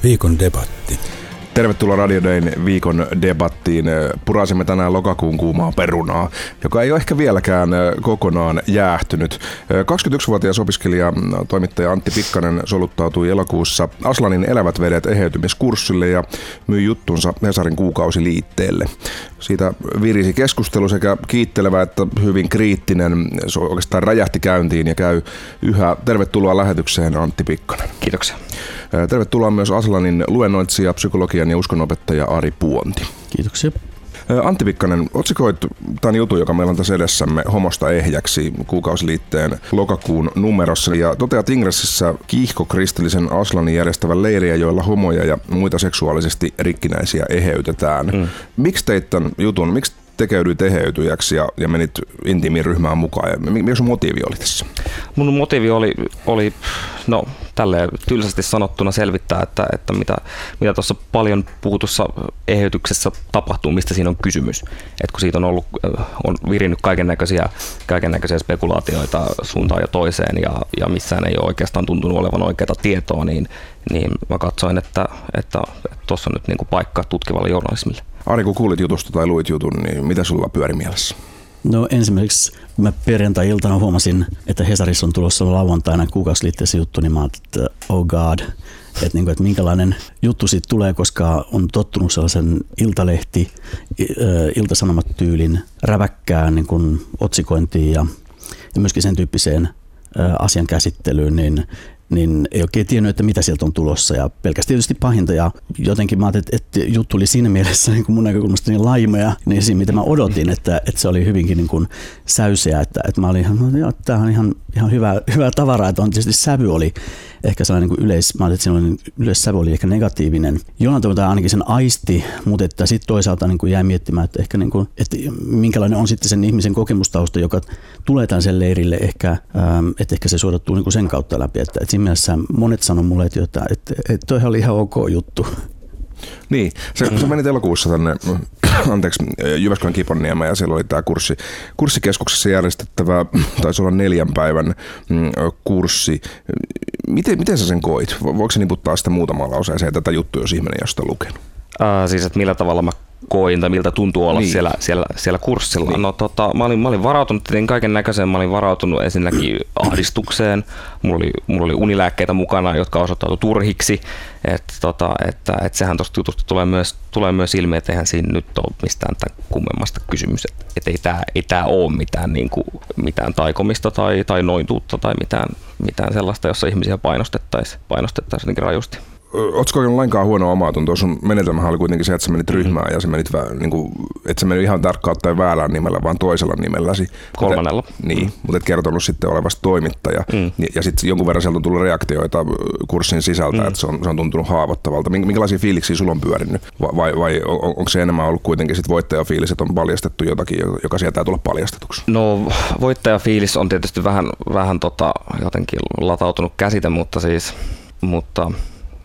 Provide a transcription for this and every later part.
Viikon debatti. Tervetuloa Radio Dayn viikon debattiin. Purasimme tänään lokakuun kuumaa perunaa, joka ei ole ehkä vieläkään kokonaan jäähtynyt. 21-vuotias opiskelija, toimittaja Antti Pikkanen soluttautui elokuussa Aslanin Elävät vedet eheytymiskurssille ja myi juttunsa Hesarin kuukausiliitteelle. Siitä virisi keskustelu sekä kiittelevä että hyvin kriittinen. Se oikeastaan räjähti käyntiin ja käy yhä. Tervetuloa lähetykseen, Antti Pikkanen. Kiitoksia. Tervetuloa myös Aslanin luennoitsija, psykologian ja uskonopettaja Ari Puonti. Kiitoksia. Antti Pikkanen, otsikoit tämän jutun, joka meillä on tässä edessämme, Homosta ehjäksi, kuukausiliitteen lokakuun numerossa. Ja toteat ingressissä kiihkokristillisen Aslanin järjestävän leiriä, joilla homoja ja muita seksuaalisesti rikkinäisiä eheytetään. Miksi teit tämän jutun? Miksi tekeydyit eheytyjäksi ja menit intiimiin ryhmään mukaan? Ja mikä sun motiivi oli tässä? Mun motiivi oli tälleen tylsästi sanottuna selvittää, että mitä tuossa paljon puhutussa eheytyksessä tapahtuu, mistä siinä on kysymys. Et kun siitä on virinnyt kaikennäköisiä spekulaatioita suuntaan ja toiseen ja missään ei ole oikeastaan tuntunut olevan oikeaa tietoa, niin mä katsoin, että tuossa on nyt niinku paikka tutkivalle journalismille. Ari, kun kuulit jutusta tai luit jutun, niin mitä sulla pyöri mielessä? No ensimmäiseksi, kun mä perjantai-iltana huomasin, että Hesarissa on tulossa lauantaina kuukausiliitteessä juttu, niin mä ajattelin, että oh god, että minkälainen juttu siitä tulee, koska on tottunut sellaisen iltasanomat-tyylin räväkkään niin kuin otsikointiin ja myöskin sen tyyppiseen asian käsittelyyn, niin ei oikein tiennyt, että mitä sieltä on tulossa ja pelkästään tietysti pahinta ja jotenkin mä ajattelin, että juttu oli siinä mielessä niin kuin mun näkökulmasta niin laimea, niin siinä mitä mä odotin, että se oli hyvinkin niin kuin säyseä, että mä olin ihan, tää on ihan hyvää tavaraa, että on tietysti sävy oli ehkä sellainen niin kuin mä ajattelin, että yleissävy oli ehkä negatiivinen. Jollain tavalla ainakin sen aisti, mutta että sitten toisaalta niin kuin jäi miettimään, että ehkä niin kuin, että minkälainen on sitten sen ihmisen kokemustausta, joka tulee tällaiselle leirille että ehkä se suodattuu niin kuin sen kautta läpi, että siinä mielessä monet sanoi mulle, että toihan oli ihan ok juttu. Niin, sä menit elokuussa tänne Jyväskylän Kiponniemeen ja siellä oli tämä kurssikeskuksessa järjestettävä, taisi olla 4 päivän kurssi. Miten sä sen koit? Voiko se niputtaa sitä muutamaan lauseeseen tätä juttua, jos ihminen ei ole sitä lukenut? Siis, että millä tavalla mä koin tai miltä tuntuu olla siellä kurssilla. Niin. No mä olin varautunut kaiken näköiseen. Mä olin varautunut ensinnäkin ahdistukseen. Mulla oli unilääkkeitä mukana, jotka osoittautui turhiksi. Että sehän tuosta jutusta tulee myös ilmi, että eihän siinä nyt ole mistään kummemmasta kysymys. Että ei tää ole mitään taikomista tai noituutta tai mitään sellaista, jossa ihmisiä painostettaisiin jotenkin rajusti. Ootko kokenut lainkaan huonoa omaatuntoa? Sun menetelmähän oli kuitenkin se, että sä menit ryhmään ja sä menit et sä mennyt ihan tarkkaan ottaen väärällä nimellä, vaan toisella nimelläsi. 3. Niin, mutta et kertonut sitten olevasta toimittaja. Ja sitten jonkun verran sieltä on tullut reaktioita kurssin sisältä, että se on tuntunut haavoittavalta. Minkälaisia fiiliksiä sulla on pyörinyt? Vai onko se enemmän ollut kuitenkin sit voittajafiilis, että on paljastettu jotakin, joka sieltä tulee paljastetuksi? No voittajafiilis on tietysti vähän jotenkin latautunut käsite, mutta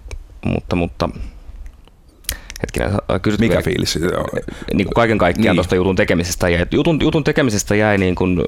hetkinen, mikä fiilis? Niin kuin kaiken kaikkiaan tuosta jutun tekemisestä jäi. Jutun tekemisestä jäi niin kuin,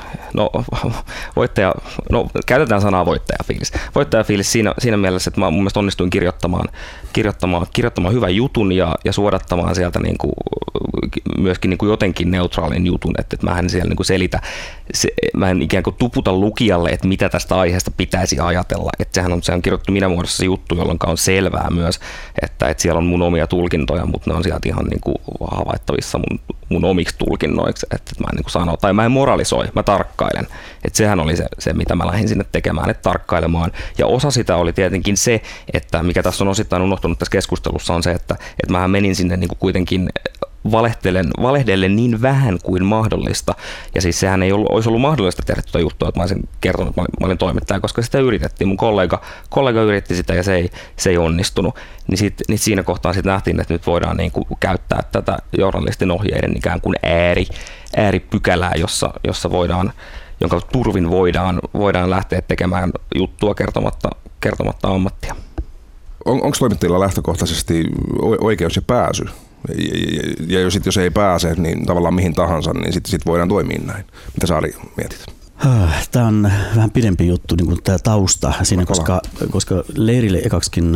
käytetään sanaa voittajafiilis. Voittajafiilis siinä mielessä, että mä mun mielestä onnistuin kirjoittamaan hyvän jutun ja suodattamaan sieltä niin kuin, myöskin niin kuin jotenkin neutraalin jutun, että mä en siellä niin kuin selitä, mä en ikään kuin tuputa lukijalle, että mitä tästä aiheesta pitäisi ajatella. Että sehän on kirjoitettu minä muodossa juttu, jolloin on selvää myös, että siellä on mun omia tulkintoja, mutta ne on sieltä ihan niin kuin havaittavissa mun omiksi tulkinnoiksi, että mä en niin kuin sano, tai mä en moralisoi, mä tarkkailen. Että sehän oli se, mitä mä lähdin sinne tekemään, että tarkkailemaan. Ja osa sitä oli tietenkin se, että mikä tässä on osittain unohtunut tässä keskustelussa, on se, että mähän menin sinne niin kuin kuitenkin valehdellen niin vähän kuin mahdollista. Ja siis sehän ei olisi ollut mahdollista tehdä tuota juttua, että mä olisin kertonut, että mä olin toimittaja, koska sitä yritettiin. Mun kollega yritti sitä ja se ei onnistunut. Niin siinä kohtaa sitten nähtiin, että nyt voidaan niin kuin käyttää tätä journalistin ohjeiden ikään kuin ääripykälää, jossa jonka turvin voidaan lähteä tekemään juttua kertomatta ammattia. Onko toimittajilla lähtökohtaisesti oikeus ja pääsy? Ja jos ei pääse, niin tavallaan mihin tahansa, niin sitten voidaan toimia näin. Mitä Saari mietit? Tämä on vähän pidempi juttu, niin kuin tämä tausta siinä, koska leirille ekaksikin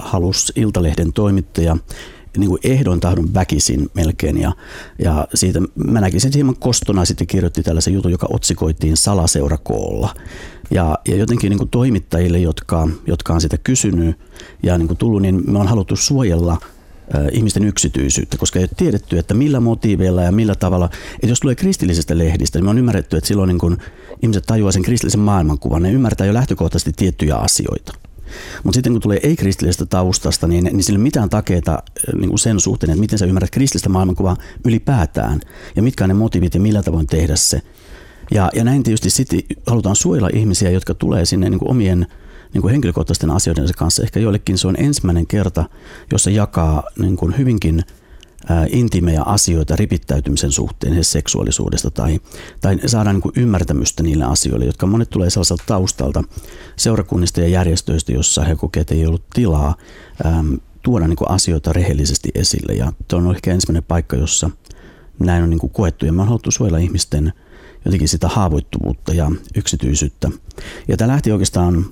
halusi Iltalehden toimittaja niin kuin ehdon tahdon väkisin melkein. Ja siitä mä näkisin hieman kostona, sitten kirjoitti tällaisen jutun, joka otsikoitiin Salaseura-koolla. Ja jotenkin niin kuin toimittajille, jotka on sitä kysynyt ja niin kuin tullut, niin me on haluttu suojella ihmisten yksityisyyttä, koska ei ole tiedetty, että millä motiiveilla ja millä tavalla. Että jos tulee kristillisistä lehdistä, niin me on ymmärretty, että silloin niin kun ihmiset tajuaa sen kristillisen maailmankuvan, ne ymmärtää jo lähtökohtaisesti tiettyjä asioita. Mutta sitten kun tulee ei-kristillisestä taustasta, niin sillä ei ole mitään takeita niin sen suhteen, että miten sä ymmärrät kristillistä maailmankuvaa ylipäätään ja mitkä on ne motiivit ja millä tavoin tehdä se. Ja näin tietysti sitten halutaan suojella ihmisiä, jotka tulee sinne niin kuin omien niin kuin henkilökohtaisten asioiden kanssa. Ehkä joillekin se on ensimmäinen kerta, jossa jakaa niin kuin hyvinkin intiimejä asioita ripittäytymisen suhteen seksuaalisuudesta tai saadaan niin kuin ymmärtämystä niille asioille, jotka monet tulee sellaiselta taustalta seurakunnista ja järjestöistä, jossa he kokevat, että ei ollut tilaa tuoda niin kuin asioita rehellisesti esille. Ja tuo on ehkä ensimmäinen paikka, jossa näin on niin kuin koettu ja me on haluttu suojella ihmisten jotenkin sitä haavoittuvuutta ja yksityisyyttä. Ja tämä lähti oikeastaan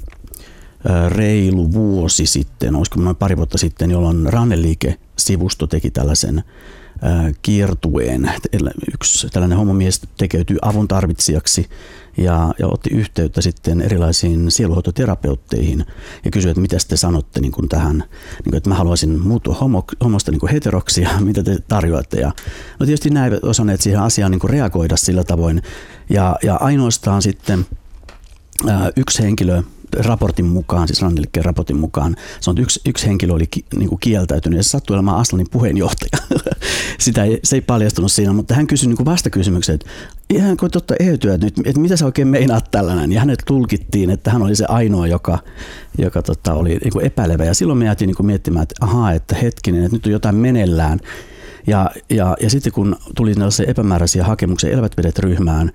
reilu vuosi sitten, olisiko noin pari vuotta sitten, jolloin Ranneliike-sivusto teki tällaisen kiertueen. Yksi tällainen homomies tekeytyi avun tarvitsijaksi ja otti yhteyttä sitten erilaisiin sieluhoitoterapeutteihin ja kysyi, että mitä te sanotte niin kuin tähän, niin kuin, että mä haluaisin muuttua homosta niin kuin heteroksi ja mitä te tarjoatte. Ja, no tietysti näin osanneet siihen asiaan niin kuin reagoida sillä tavoin ja ainoastaan sitten yksi henkilö raportin mukaan, siis Ranneliikkeen raportin mukaan, se on yksi henkilö oli niinku kieltäytynyt ja se sattui olemaan Aslanin puheenjohtaja. Se ei paljastunut siinä, mutta hän kysyi niinku vastakysymyksen, että ihan kuin totta eheytyä nyt, että mitä sä oikein meinaat tällainen. Ja hänet tulkittiin, että hän oli se ainoa, joka oli niinku epäilevä. Ja silloin me jäätiin niinku miettimään, että ahaa, että hetkinen, että nyt on jotain meneillään. Ja sitten kun tuli tällaisia epämääräisiä hakemuksia Elävät vedet -ryhmään,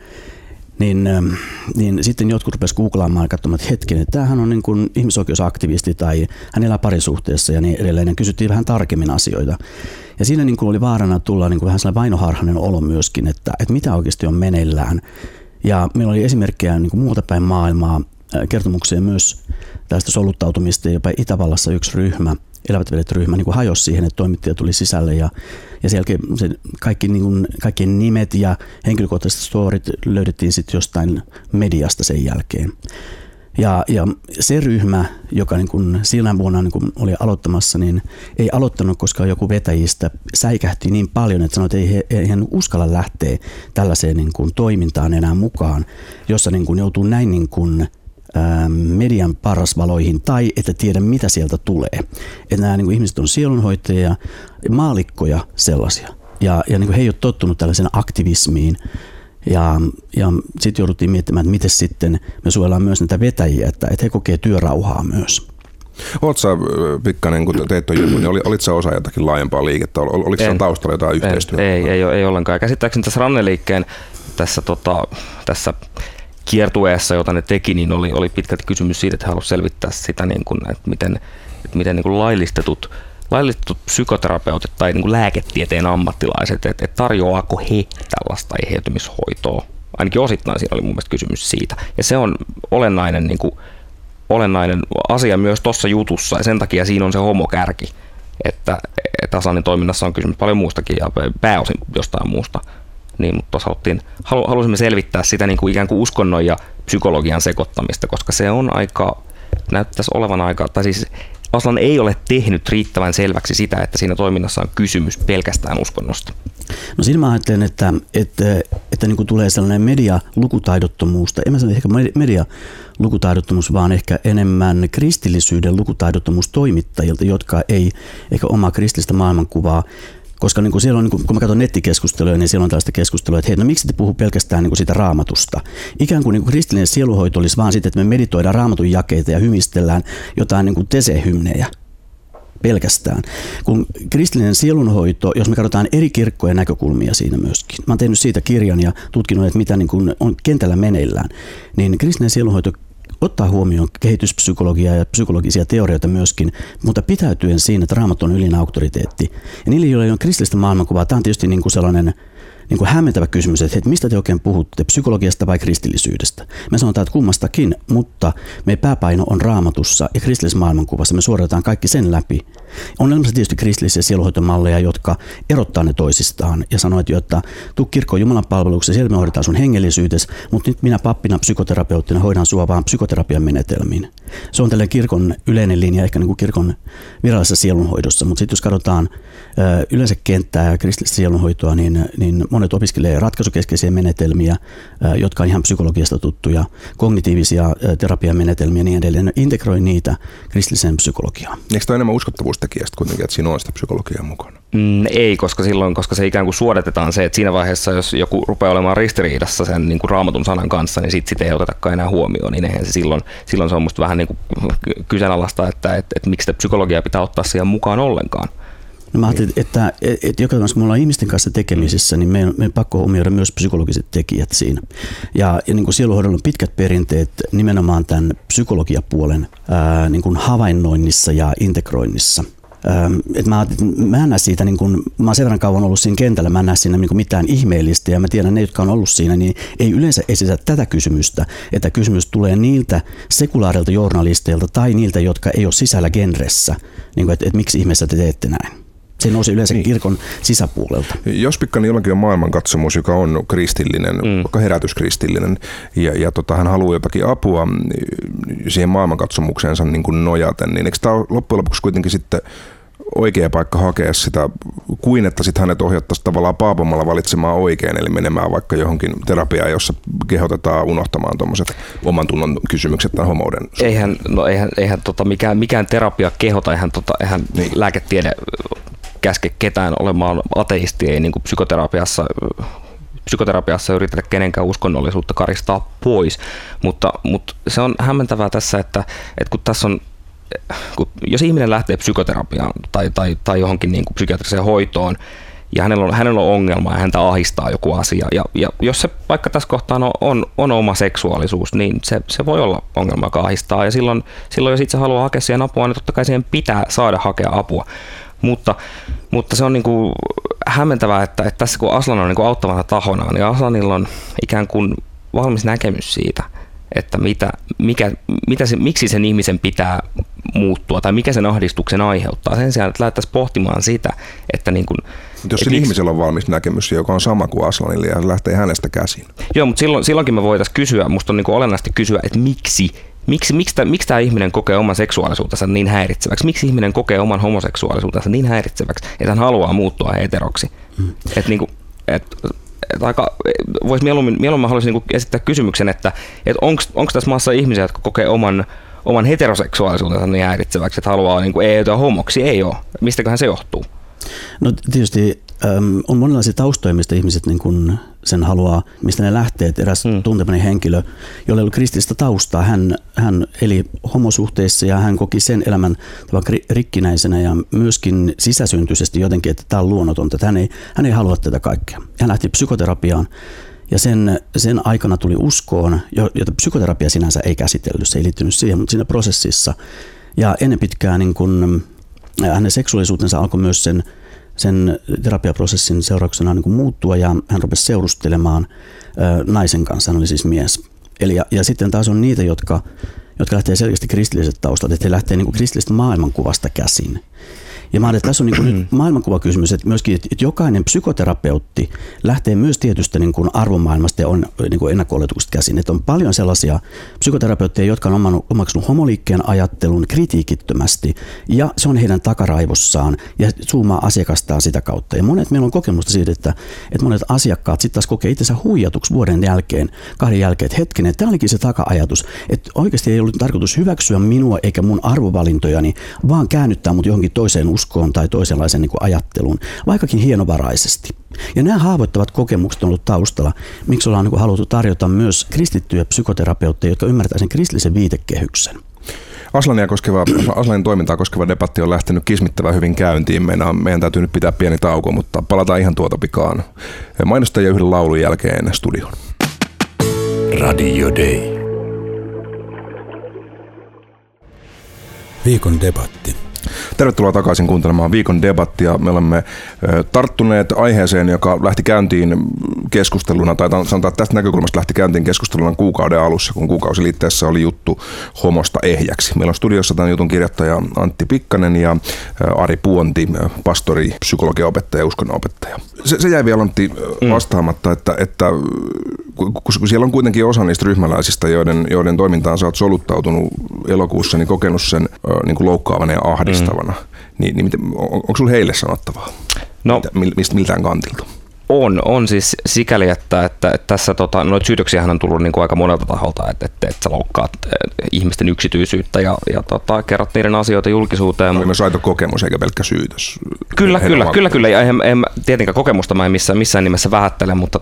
niin sitten jotkut rupesivat googlaamaan ja katsomaan, että hetken, että tämähän on niin kuin ihmisoikeusaktivisti tai hän elää parisuhteessa ja niin edelleen. Ja kysyttiin vähän tarkemmin asioita. Ja siinä niin kuin oli vaarana tulla niin kuin vähän sellainen vainoharhainen olo myöskin, että mitä oikeasti on meneillään. Ja meillä oli esimerkkejä niin kuin muualta päin maailmaa, kertomuksia myös tästä soluttautumista. Jopa Itävallassa yksi ryhmä, Elävät vedet -ryhmä, niin kuin hajosi siihen, että toimittaja tuli sisälle ja sen jälkeen kaikkien nimet ja henkilökohtaiset storit löydettiin sitten jostain mediasta sen jälkeen. Ja se ryhmä, joka niin kuin siinä vuonna niin kuin oli aloittamassa, niin ei aloittanut, koska joku vetäjistä säikähti niin paljon, että sanoi, että ei hän uskalla lähteä tällaiseen niin kuin toimintaan enää mukaan, jossa niin kuin joutuu näin niin kuin median parasvaloihin tai että tiedä mitä sieltä tulee. Että nämä niin kuin ihmiset on sielunhoitajia, maalikkoja sellaisia. Ja niin kuin he ei ole tottunut tällaisen aktivismiin. Ja sitten jouduttiin miettimään, että miten sitten me suojellaan myös näitä vetäjiä, että he kokee työrauhaa myös. Oletko sä, Pikkanen, kun teit tuon jutun, niin olit sä osa jotakin laajempaa liikettä? Oliko siellä taustalla jotain yhteistyötä? Ei ollenkaan. Käsittääkseni tässä Ranneliikkeen tässä kiertueessa, jota ne teki, niin oli pitkälti kysymys siitä, että he halusivat selvittää sitä, niin kuin, että miten niin kuin laillistetut psykoterapeutit tai niin kuin lääketieteen ammattilaiset, että tarjoaako he tällaista eheytymishoitoa. Ainakin osittain siinä oli mun mielestä kysymys siitä. Ja se on olennainen asia myös tuossa jutussa, ja sen takia siinä on se homokärki, että Aslanin toiminnassa on kysymys paljon muustakin ja pääosin jostain muusta. Niin, mutta halusimme selvittää sitä niin kuin ikään kuin uskonnon ja psykologian sekoittamista, koska se on näyttäisi olevan tai siis Aslan ei ole tehnyt riittävän selväksi sitä, että siinä toiminnassa on kysymys pelkästään uskonnosta. No siinä mä ajattelen, että niin kuin tulee sellainen medialukutaidottomuus, en mä sano ehkä medialukutaidottomuus, vaan ehkä enemmän kristillisyyden lukutaidottomuus toimittajilta, jotka ei ehkä omaa kristillistä maailmankuvaa. Koska niin kuin siellä on, kun mä katson nettikeskusteluja, niin siellä on tällaista keskustelua, että hei, no miksi te puhuu pelkästään niin kuin siitä raamatusta? Ikään kuin kristillinen sieluhoito olisi vaan sitten, että me meditoidaan raamatun jakeita ja hymistellään jotain niin kuin tesehymnejä pelkästään. Kun kristillinen sielunhoito, jos me katsotaan eri kirkkojen näkökulmia siinä myöskin, mä oon tehnyt siitä kirjan ja tutkinut, että mitä niin kuin on kentällä meneillään, niin kristillinen sielunhoito ottaa huomioon kehityspsykologiaa ja psykologisia teorioita myöskin, mutta pitäytyen siinä, että Raamattu on ylin auktoriteetti. Ja niille, joilla on kristillistä maailmankuvaa, tämä on tietysti niin kuin sellainen niin kuin hämmentävä kysymys, että mistä te oikein puhutte, psykologiasta vai kristillisyydestä? Me sanotaan, että kummastakin, mutta meidän pääpaino on Raamatussa ja kristillisessä maailmankuvassa. Me suoritetaan kaikki sen läpi. On olemassa tietysti kristillisiä sielunhoitomalleja, jotka erottaa ne toisistaan ja sanoo, että tuu kirkkoon Jumalan palvelukseen, siellä me hoidetaan sun hengellisyytes, mutta nyt minä pappina psykoterapeuttina hoidan sua vaan psykoterapian menetelmiin. Se on tällainen kirkon yleinen linja, ehkä niin kuin kirkon virallisessa sielunhoidossa, mutta sitten jos katsotaan yleensä kenttää ja kristillistä sielunhoitoa, niin monet opiskelee ratkaisukeskeisiä menetelmiä, jotka on ihan psykologiasta tuttuja, kognitiivisia terapiamenetelmiä ja niin edelleen. Integroi niitä kristilliseen psykologiaan. Eikö tämä enemmän uskottavuustekijästä kuitenkin, että siinä on sitä psykologiaa mukana? Ei, koska se ikään kuin suodatetaan se, että siinä vaiheessa, jos joku rupeaa olemaan ristiriidassa sen niin kuin Raamatun sanan kanssa, niin sitä ei otetakaan enää huomioon, niin eihän se silloin se on musta vähän niin kuin kyseenalaista, että miksi sitä psykologiaa pitää ottaa siihen mukaan ollenkaan. No mä ajattelin, että joka kerta, kun me ollaan ihmisten kanssa tekemisissä, niin meidän pakko huomioida myös psykologiset tekijät siinä. Ja niin kuin sielunhoidolla on pitkät perinteet nimenomaan tämän psykologiapuolen niin kuin havainnoinnissa ja integroinnissa. Mä en näe siitä, niin kun, mä oon sen verran kauan ollut siinä kentällä, mä en näe siinä niin mitään ihmeellistä ja mä tiedän, ne, jotka on ollut siinä, niin ei yleensä esitä tätä kysymystä, että kysymys tulee niiltä sekulaarilta journalisteilta tai niiltä, jotka ei ole sisällä genressä, niin että miksi ihmeessä te teette näin. Se nousi yleensä kirkon sisäpuolelta. Jos Pikkanen jollakin on maailmankatsomus, joka on kristillinen, vaikka herätyskristillinen, ja hän haluaa jotakin apua siihen maailmankatsomukseensa niin kuin nojaten, niin eikö tämä ole loppujen lopuksi kuitenkin sitten oikea paikka hakea sitä, kuin että sitten hänet ohjattaisiin tavallaan paapomalla valitsemaan oikein, eli menemään vaikka johonkin terapiaan, jossa kehotetaan unohtamaan tuommoiset oman tunnon kysymykset tai homouden. Eihän mikään terapia kehota, eihän niin. Lääketiede käske ketään olemaan ateisti, ei niin kuin psykoterapiassa yritetä kenenkään uskonnollisuutta karistaa pois, mutta se on hämmentävää tässä, että kun tässä on jos ihminen lähtee psykoterapiaan tai johonkin niin kuin psykiatriseen hoitoon ja hänellä on ongelma ja häntä ahdistaa joku asia ja jos se vaikka tässä kohtaa on oma seksuaalisuus, niin se voi olla ongelma, joka ahdistaa ja silloin jos itse haluaa hakea siihen apua, niin totta kai siihen pitää saada hakea apua. Mutta se on niin kuin hämmentävää, että tässä kun Aslan on niin kuin auttavana tahona, niin Aslanilla on ikään kuin valmis näkemys siitä, että miksi sen ihmisen pitää muuttua tai mikä sen ahdistuksen aiheuttaa. Sen sijaan, että lähdettäisiin pohtimaan sitä, että niin kuin, jos sen ihmisellä on valmis näkemys, joka on sama kuin Aslanilla ja se lähtee hänestä käsin. Joo, mutta silloinkin me voitaisiin kysyä, musta on niin kuin olennaisesti kysyä, että miksi tämä ihminen kokee oman seksuaalisuutensa niin häiritseväksi? Miksi ihminen kokee oman homoseksuaalisuutensa niin häiritseväksi, että hän haluaa muuttua heteroksi? Että niin kuin, mieluummin mä haluaisin niinku esittää kysymyksen, että onko tässä maassa ihmisiä, jotka kokee oman heteroseksuaalisuutensa niin häiritseväksi, että haluaa niinku ei-joutua homoksi? Ei ole. Mistäköhän se johtuu? No tietysti on monenlaisia taustoja, mistä ihmiset niin kun sen haluaa, mistä ne lähtee. Eräs tuntemani henkilö, jolla ei ollut kristillistä taustaa, hän eli homosuhteissa ja hän koki sen elämän rikkinäisenä ja myöskin sisäsyntyisesti jotenkin, että tämä on luonnotonta, että hän ei halua tätä kaikkea. Hän lähti psykoterapiaan ja sen aikana tuli uskoon, jota psykoterapia sinänsä ei käsitellyt, se ei liittynyt siihen, mutta siinä prosessissa. Ja ennen pitkään niin kun hänen seksuaalisuutensa alkoi myös sen terapiaprosessin seurauksena niin kuin muuttua ja hän rupesi seurustelemaan naisen kanssa, hän oli siis mies. Ja sitten taas on niitä, jotka lähtee selkeästi kristilliset taustat, että he lähtee niin kuin kristillisestä maailmankuvasta käsin. Ja mä ajattelin, että tässä on niin kuin nyt maailmankuvakysymys, että myöskin että jokainen psykoterapeutti lähtee myös tietystä niin kuin arvomaailmasta ja on niin kuin ennakko-oletuksesta käsin. Että on paljon sellaisia psykoterapeutteja, jotka on omaksunut homoliikkeen ajattelun kritiikittömästi ja se on heidän takaraivossaan ja zoomaa asiakastaan sitä kautta. Ja meillä on kokemusta siitä, että monet asiakkaat sitten taas kokee itsensä huijatuksi vuoden jälkeen, 2 jälkeen, että hetkinen, tämä olikin se taka-ajatus, että oikeasti ei ollut tarkoitus hyväksyä minua eikä mun arvovalintojani, vaan käännyttää mut johonkin toiseen uskoon tai toisenlaisen niin kuin ajatteluun, vaikkakin hienovaraisesti. Ja nämä haavoittavat kokemukset on ollut taustalla, miksi ollaan niin kuin haluttu tarjota myös kristittyjä psykoterapeutteja, jotka ymmärtävät sen kristillisen viitekehyksen. Aslanin toimintaa koskeva debatti on lähtenyt kismittävän hyvin käyntiin. Meidän täytyy nyt pitää pieni tauko, mutta palataan ihan tuota pikaan. Mainostajia yhden laulun jälkeen studioon. Radio Day. Viikon debatti. Tervetuloa takaisin kuuntelemaan viikon debattia. Me olemme tarttuneet aiheeseen, joka lähti käyntiin keskusteluna, tai sanotaan, että tästä näkökulmasta lähti käyntiin keskusteluna kuukauden alussa, kun Kuukausiliitteessä oli juttu homosta ehjäksi. Meillä on studiossa tämän jutun kirjoittaja Antti Pikkanen ja Ari Puonti, pastori, psykologian opettaja ja uskonnonopettaja. Se jäi vielä Antti vastaamatta, että kun siellä on kuitenkin osa niistä ryhmäläisistä, joiden toimintaan sä oot soluttautunut elokuussa, niin kokenut sen niin kuin loukkaavana ja ahdistavana, niin onko sulla heille sanottavaa? No, miltään kantilta? On siis sikäli, että tässä noita syytöksiähän on tullut niin kuin aika monelta taholta, että sä loukkaat ihmisten yksityisyyttä ja kerrot niiden asioita julkisuuteen. No, myös aito kokemus eikä pelkkä syytös. Kyllä. Ja tietenkään kokemusta mä en missään nimessä vähättele, mutta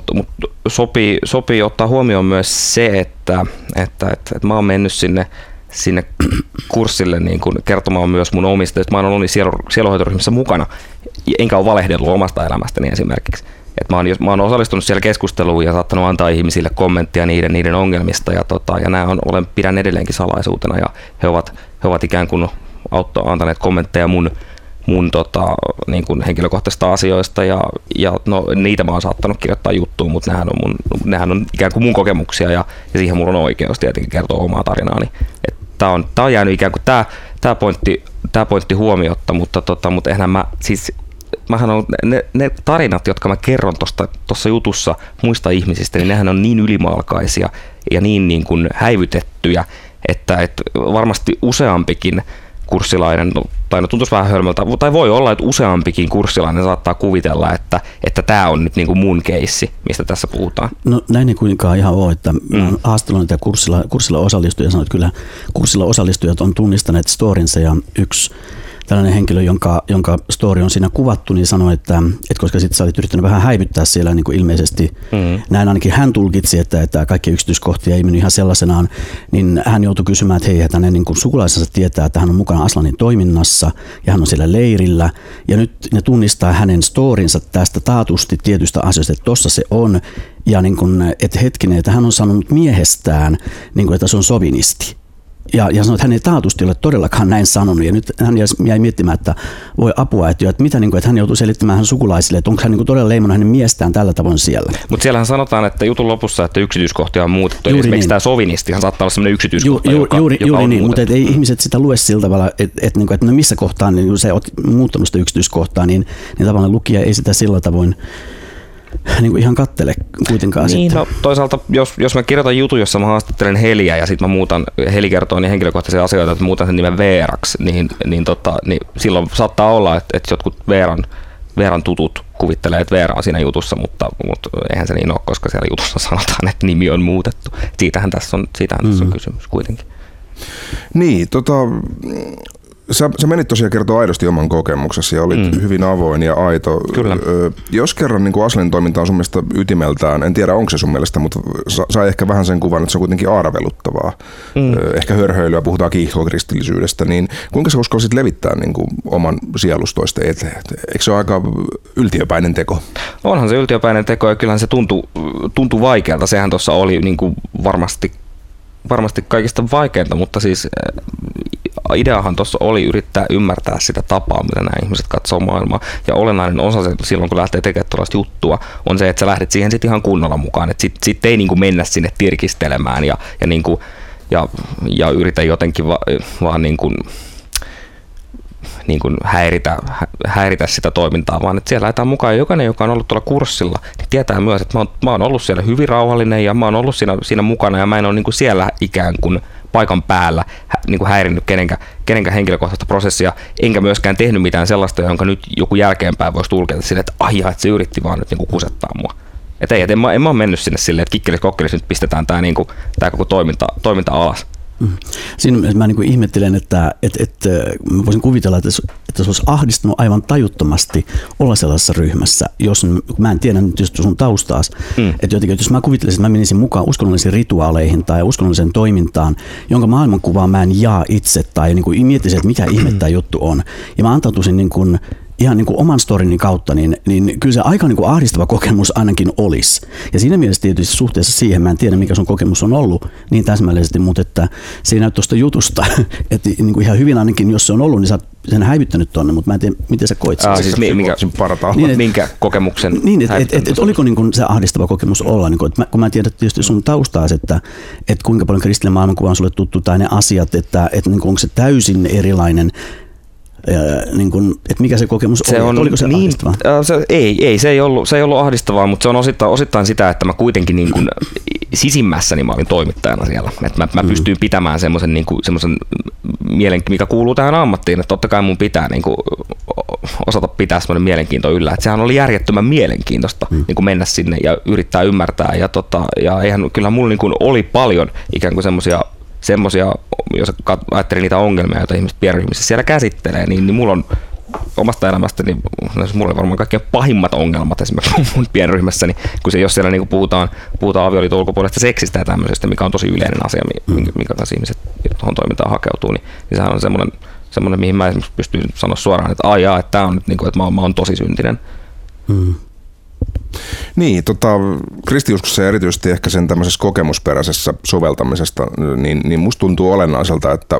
sopii ottaa huomioon myös se, että mä oon mennyt sinne kurssille niin kuin kertomaan myös mun omista, että mä oon ollut sielunhoitoryhmissä mukana, enkä ole valehdellut omasta elämästäni esimerkiksi. Että mä oon osallistunut siellä keskusteluun ja saattanut antaa ihmisille kommenttia niiden ongelmista ja pidän edelleenkin salaisuutena ja he ovat ikään kuin antaneet kommentteja mun niin kuin henkilökohtaisista asioista ja no, niitä mä oon saattanut kirjoittaa juttuun, mutta nehän on ikään kuin mun kokemuksia ja siihen mulla on oikeus tietenkin kertoa omaa tarinaani. Tää on jäänyt ikään kuin tää pointti huomiotta, mutta eihän mähän on ne tarinat, jotka mä kerron tuossa jutussa muista ihmisistä, niin nehän on niin ylimalkaisia ja niin kuin häivytettyjä, että varmasti useampikin kurssilainen, tai tuntuisi vähän hölmöltä, tai voi olla, että useampikin kurssilainen saattaa kuvitella, että tämä on nyt niin kuin mun keissi, mistä tässä puhutaan. No näin ei kuitenkaan ihan ole, että haastattelun ja kurssilla osallistujia sanoi, että kyllä kurssilla osallistujat on tunnistaneet storinsa ja yksi tällainen henkilö, jonka story on siinä kuvattu, niin sanoi, että koska sitten sä olit yrittänyt vähän häivyttää siellä niin kuin ilmeisesti, näin ainakin hän tulkitsi, että kaikki yksityiskohtia ei mennyt ihan sellaisenaan, niin hän joutui kysymään, että hei, että hänen niin kuin sukulaisensa tietää, että hän on mukana Aslanin toiminnassa ja hän on siellä leirillä ja nyt ne tunnistaa hänen storinsa tästä taatusti tietystä asioista, että tossa se on ja niin kuin, että hetkinen, että hän on sanonut miehestään, niin kuin, että se on sovinisti. Ja sanoi, että hän ei taatusti ole todellakaan näin sanonut. Ja nyt hän jäi miettimään, että voi apua, että mitä, että hän joutuu selittämään hän sukulaisille, että onko hän todella leimannut hänen miestään tällä tavoin siellä. Mutta siellähän sanotaan, että jutun lopussa, että yksityiskohtia on muutettu. Esimerkiksi niin. Tämä sovinistihan saattaa olla sellainen yksityiskohta, joka juuri on niin, muutettu. Mutta ei ihmiset sitä lue sillä tavalla, että no missä kohtaa, niin sä oot muuttanut sitä yksityiskohtaa, niin tavallaan lukija ei sitä sillä tavoin niin kuin ihan kattele kuitenkaan niin, sitten. No, toisaalta, jos mä kirjoitan jutun, jossa mä haastattelen Heliä ja sitten Heli kertoo niin henkilökohtaisia asioita, että muutan sen nimen Veeraksi, niin silloin saattaa olla, että jotkut Veeran tutut kuvittelee, että Veera on siinä jutussa, mutta eihän se niin ole, koska siellä jutussa sanotaan, että nimi on muutettu. Siitähän tässä on kysymys kuitenkin. Niin, Sä menit tosiaan kertoa aidosti oman kokemuksesi ja olit hyvin avoin ja aito. Kyllä. Jos kerran niin Aslanin toiminta on sun mielestä ytimeltään, en tiedä onko se sun mielestä, mutta sai ehkä vähän sen kuvan, että se on kuitenkin arveluttavaa. Ehkä hörhöilyä, puhutaan kiihkokristillisyydestä, niin kuinka sä uskallisit levittää niin kuin oman sielustoista eteen? Eikö se ole aika yltiöpäinen teko? Onhan se yltiöpäinen teko ja kyllähän se tuntui vaikealta. Sehän tuossa oli niin kuin varmasti kaikista vaikeinta, mutta siis ideahan tuossa oli yrittää ymmärtää sitä tapaa, millä nämä ihmiset katsoo maailmaa. Ja olennainen osa silloin, kun lähtee tekemään tuollaista juttua, on se, että sä lähdet siihen sitten ihan kunnolla mukaan. Että sit ei niin kuin mennä sinne tirkistelemään ja yritä jotenkin vaan niin kuin häiritä sitä toimintaa, vaan että siellä lähdetään mukaan. Ja jokainen, joka on ollut tuolla kurssilla, niin tietää myös, että mä oon ollut siellä hyvin rauhallinen ja mä oon ollut siinä mukana ja mä en ole niin kuin siellä ikään kuin paikan päällä niin kuin häirinnyt kenenkään henkilökohtaista prosessia, enkä myöskään tehnyt mitään sellaista, jonka nyt joku jälkeenpäin voisi tulkita sille, että että se yritti vaan nyt niin kuin kusettaa mua. Että en mä ole mennyt sinne silleen, että kikkelis kokkelis nyt pistetään tämä niin koko toiminta alas. Siinä mä niin kuin ihmettelen, että mä voisin kuvitella, että se olisi ahdistanut aivan tajuttomasti olla sellaisessa ryhmässä, jos mä en tiedä nyt just sun taustaas, että jotenkin, jos mä kuvittelisin, että mä menisin mukaan uskonnollisiin rituaaleihin tai uskonnolliseen toimintaan, jonka maailmankuvaa mä en jaa itse tai niin kuin miettisin, että mikä ihme tämä juttu on, ja mä antautuisin niin kuin ihan niin kuin oman storini kautta, niin kyllä se aika niin kuin ahdistava kokemus ainakin olisi. Ja siinä mielessä tietysti suhteessa siihen, mä en tiedä mikä sun kokemus on ollut niin täsmällisesti, mutta että se ei näy tuosta jutusta, että niin kuin ihan hyvin ainakin, jos se on ollut, niin sä oot sen häivyttänyt tonne, mutta mä en tiedä, miten sä koit sen. Siis minkä kokemuksen? Niin, että oliko niin kuin se ahdistava kokemus olla, niin kuin, että kun mä en tiedä tietysti sun taustaas, että kuinka paljon kristillinen maailmankuva on sulle tuttu tai ne asiat, että niin kuin onko se täysin erilainen, niin kuin, että mikä se kokemus oli, oliko se ahdistavaa? Se ei ollut ahdistavaa, mutta se on osittain sitä, että mä kuitenkin niin kuin sisimmässäni mä olin toimittajana siellä, että mä pystyin pitämään semmoisen mikä kuuluu tähän ammattiin, että totta kai mun pitää niin kuin osata pitää semmoinen mielenkiinto yllä, että sehän oli järjettömän mielenkiintoista niin kuin mennä sinne ja yrittää ymmärtää ja eihän kyllä mulla niin kuin oli paljon ikään kuin semmoisia, jos ajattelin niitä ongelmia, joita ihmiset pienryhmissä siellä käsittelee, niin mulla on omasta elämästäni, mulla oli varmaan kaikkein pahimmat ongelmat esimerkiksi mun pienryhmässäni, kun se, jos siellä niin puhutaan avioliiton ulkopuolesta seksistä ja tämmöisestä, mikä on tosi yleinen asia, minkä kanssa ihmiset tuohon toimintaan hakeutuu, niin sehän on semmoinen, mihin mä esimerkiksi pystyn sanoa suoraan, että että tämä on nyt, että mä oon tosi syntinen. Niin, kristiuskossa ja erityisesti ehkä sen tämmöisessä kokemusperäisessä soveltamisesta, niin musta tuntuu olennaiselta, että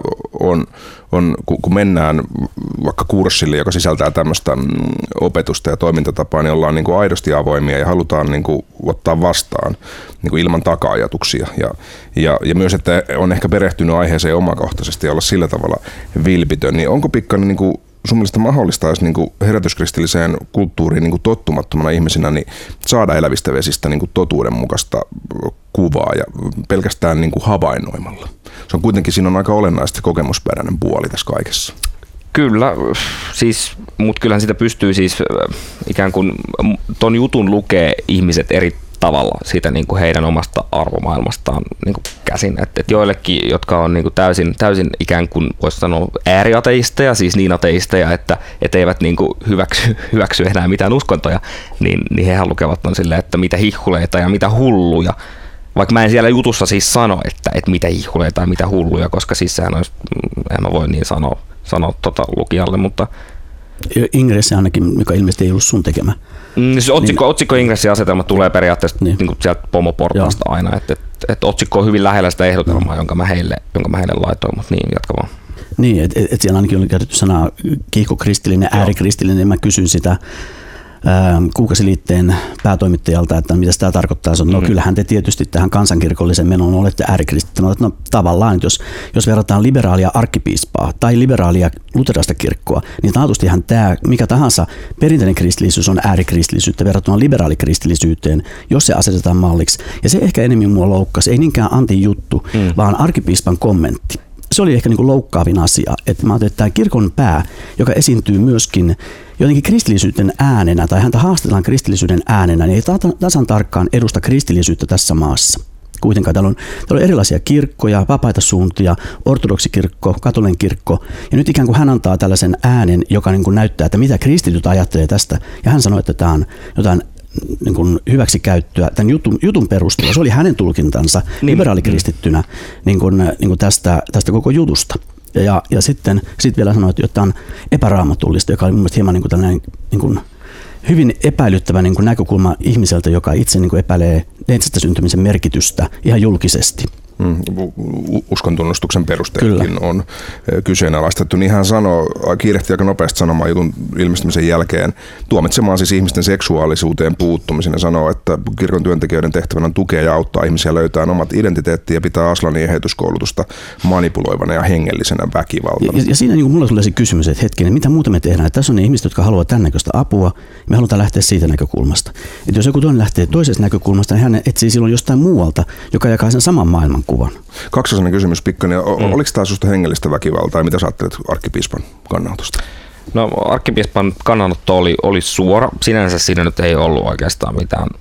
kun mennään vaikka kurssille, joka sisältää tämmöistä opetusta ja toimintatapaa, niin ollaan niin kuin aidosti avoimia ja halutaan niin kuin ottaa vastaan niin kuin ilman taka-ajatuksia. Ja myös, että on ehkä perehtynyt aiheeseen omakohtaisesti ja olla sillä tavalla vilpitön, niin onko Pikkanen niin kuin sun mielestä mahdollista, jos niin herätyskristilliseen kulttuuriin niin tottumattomana ihmisinä niin saada elävistä vesistä niin totuudenmukaista kuvaa ja pelkästään niin havainnoimalla? Se on kuitenkin, siinä on aika olennaisesti kokemusperäinen puoli tässä kaikessa. Kyllä, mutta kyllähän sitä pystyy ikään kuin ton jutun lukee ihmiset eri tavalla siitä niin kuin heidän omasta arvomaailmastaan niin kuin käsin. Et joillekin, jotka on niin kuin täysin ikään kuin voisi sanoa ääriateisteja, siis niin ateisteja, että eivät niin kuin hyväksy enää mitään uskontoja, niin hehän lukevat on silleen, että mitä hihhuleita ja mitä hulluja. Vaikka mä en siellä jutussa siis sano, että mitä hihhuleita ja mitä hulluja, koska siis sehän olisi, en mä voi niin sanoa lukijalle, mutta Ingressi ainakin, mikä ilmeisesti ei ollut sun tekemä. Siis otsikko ingressiasetelma tulee periaatteessa niin kuin sieltä pomoportaasta aina, että otsikko on hyvin lähellä sitä ehdotelmaa, jonka mä heille laitoin, mutta niin, jatka vaan. Niin, että siellä ainakin oli käytetty sanaa kiihkokristillinen, äärikristillinen, ja mä kysyn sitä Kuukasiliitteen päätoimittajalta, että mitä tämä tarkoittaa. No kyllähän te tietysti tähän kansankirkolliseen menoon olette äärikristittyä. No tavallaan, jos verrataan liberaalia arkkipiispaa tai liberaalia luterilaista kirkkoa, niin taatustihan tämä, mikä tahansa perinteinen kristillisyys on äärikristillisyyttä verrattuna liberaalikristillisyyteen, jos se asetetaan malliksi. Ja se ehkä enemmän mua loukkasi, ei niinkään Antin juttu, vaan arkkipiispan kommentti. Se oli ehkä niin kuin loukkaavin asia, että mä ajattelin, että tämä kirkon pää, joka esiintyy myöskin jotenkin kristillisyyden äänenä, tai häntä haastetaan kristillisyyden äänenä, niin ei tasan tarkkaan edusta kristillisyyttä tässä maassa. Kuitenkaan täällä on erilaisia kirkkoja, vapaita suuntia, ortodoksikirkko, katolinen kirkko, ja nyt ikään kuin hän antaa tällaisen äänen, joka niin kuin näyttää, että mitä kristityt ajattelee tästä, ja hän sanoi, että tämä on jotain niin kuin hyväksikäyttöä tämän jutun perusteella. Se oli hänen tulkintansa liberaalikristittynä niin kuin tästä koko jutusta. Ja sitten vielä sanoi, että jotain epäraamatullista, joka oli mun mielestä hieman niin kuin tällainen niin kuin hyvin epäilyttävä niin kuin näkökulma ihmiseltä, joka itse niin kuin epäilee neitsestä syntymisen merkitystä ihan julkisesti. Uskontunnustuksen perusteellakin on kyseenalaistettu, niin hän kiirehti aika nopeasti sanomaan jutun ilmestymisen jälkeen tuomitsemaan siis ihmisten seksuaalisuuteen puuttumisen ja sanoo, että kirkon työntekijöiden tehtävänä on tukea ja auttaa ihmisiä löytämään omat identiteetti ja pitää Aslanin eheytyskoulutusta manipuloivana ja hengellisenä väkivaltana. Ja siinä niin mulla tulee se kysymys, että hetkinen, mitä muuta me tehdään? Että tässä on ne ihmiset, jotka haluavat tämän näköistä apua, me halutaan lähteä siitä näkökulmasta. Että jos joku toinen lähtee toisesta näkökulmasta, niin hän etsii silloin jostain muualta, joka jakaa sen saman maailman kuvan. Kaksosainen kysymys, Pikkanen. Oliko tämä sinusta hengellistä väkivaltaa ja mitä sä ajattelet arkkipiispan kannanotosta? No arkkipiispan kannanotto oli suora. Sinänsä siinä nyt ei ollut oikeastaan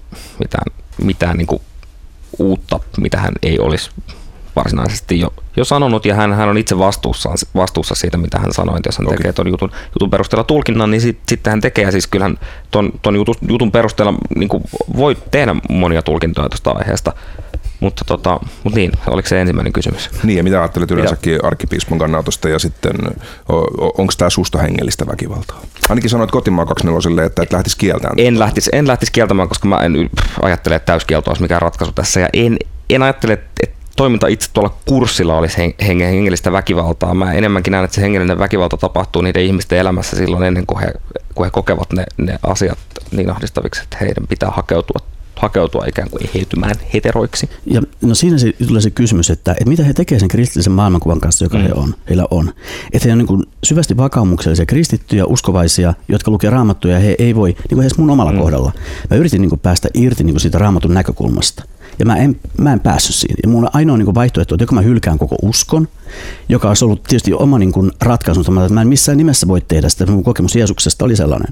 mitään niin kuin uutta, mitä hän ei olisi varsinaisesti jo sanonut, ja hän on itse vastuussa siitä, mitä hän sanoi. Jos hän tekee tuon jutun perusteella tulkinnan, niin sitten hän tekee, siis kyllähän tuon jutun perusteella niin kuin voi tehdä monia tulkintoja tuosta aiheesta. Mutta niin, oliko se ensimmäinen kysymys? Niin, ja mitä ajattelet yleensäkin arkkipiispan kannanotosta, ja sitten onko tämä susta hengellistä väkivaltaa? Ainakin sanoit Kotimaa 24, että et lähtisi kieltämään. En lähtisi kieltämään, koska mä en ajattele, että täyskielto olisi mikään ratkaisu tässä, ja en ajattele, että toiminta itse tuolla kurssilla olisi hengellistä väkivaltaa. Mä enemmänkin näen, että se hengellinen väkivalta tapahtuu niiden ihmisten elämässä silloin ennen kuin he kokevat ne asiat niin ahdistaviksi, että heidän pitää hakeutua ikään kuin eheytymään heteroiksi. Ja no siinä tulee se kysymys, että mitä he tekevät sen kristillisen maailmankuvan kanssa, joka heillä on. Että he on niin kuin syvästi vakaumuksellisia kristittyjä, uskovaisia, jotka lukee Raamattuja, ja he ei voi, niin kuin edes mun omalla kohdalla. Mä yritin niin kuin päästä irti niin kuin siitä Raamatun näkökulmasta. Ja mä en päässyt siihen. Ja mun ainoa niin kuin vaihtoehto, että joko mä hylkään koko uskon, joka olisi ollut tietysti oma niin kuin ratkaisu, että mä en missään nimessä voi tehdä sitä. Mun kokemus Jeesuksesta oli sellainen.